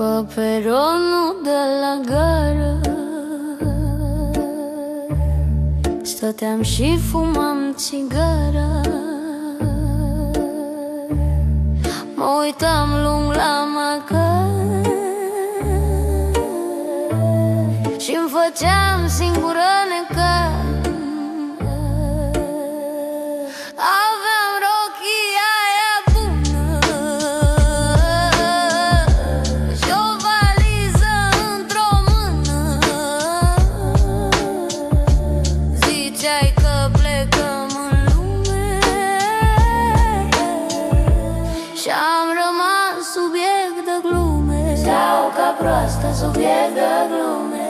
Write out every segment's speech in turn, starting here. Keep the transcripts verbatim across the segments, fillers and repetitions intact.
Pe peronul de la gară stăteam și fumam țigara. Mă uitam lung la macar și-mi făceam singură necar. Aveam rochia aia bună și o valiză într-o mână. Ziceai că plecăm în lume și-am rămas subiect de glume. Stau ca proastă, subiect de glume.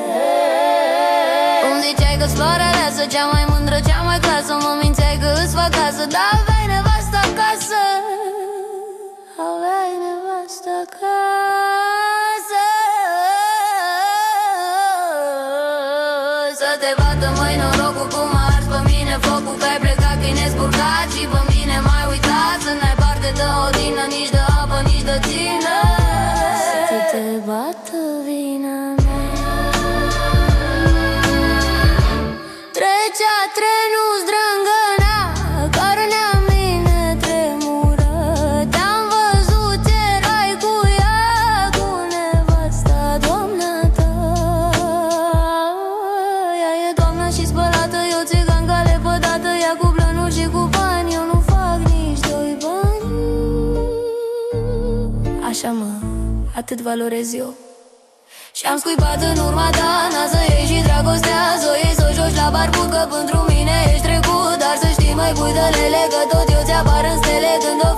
Îmi ziceai că-s floarea aleasă, cea mai mândră, cea mai clasă. Mă mințeai că îți fac casă, dar aveai nevastă acasă. Aveai nevastă acasă. Să te bată măi norocul cum a ars pe mine focul, că ai plecat, că-i nespurcat și pe mine m-ai uitat. Să n-ai parte de odină, nici de apă, nici de tine. Să te bată vina mea. Trecea trenul zdrângăna, carnea în mine tremură. Te-am văzut, erai cu ea, cu nevasta, doamna ta. Ea e doamna și spălată, eu țigan ca lepădată. Ea cu planuri și cu bani, eu nu fac nici doi bani. Așa mă, atât valorez eu. Și-am scuipat în urma ta, n-a să iei și dragostea. Să o iei, să o joci la barbut, că pentru mine ești trecut. Dar să știi, măi, pui de lele, că tot eu ți-apar în stele când o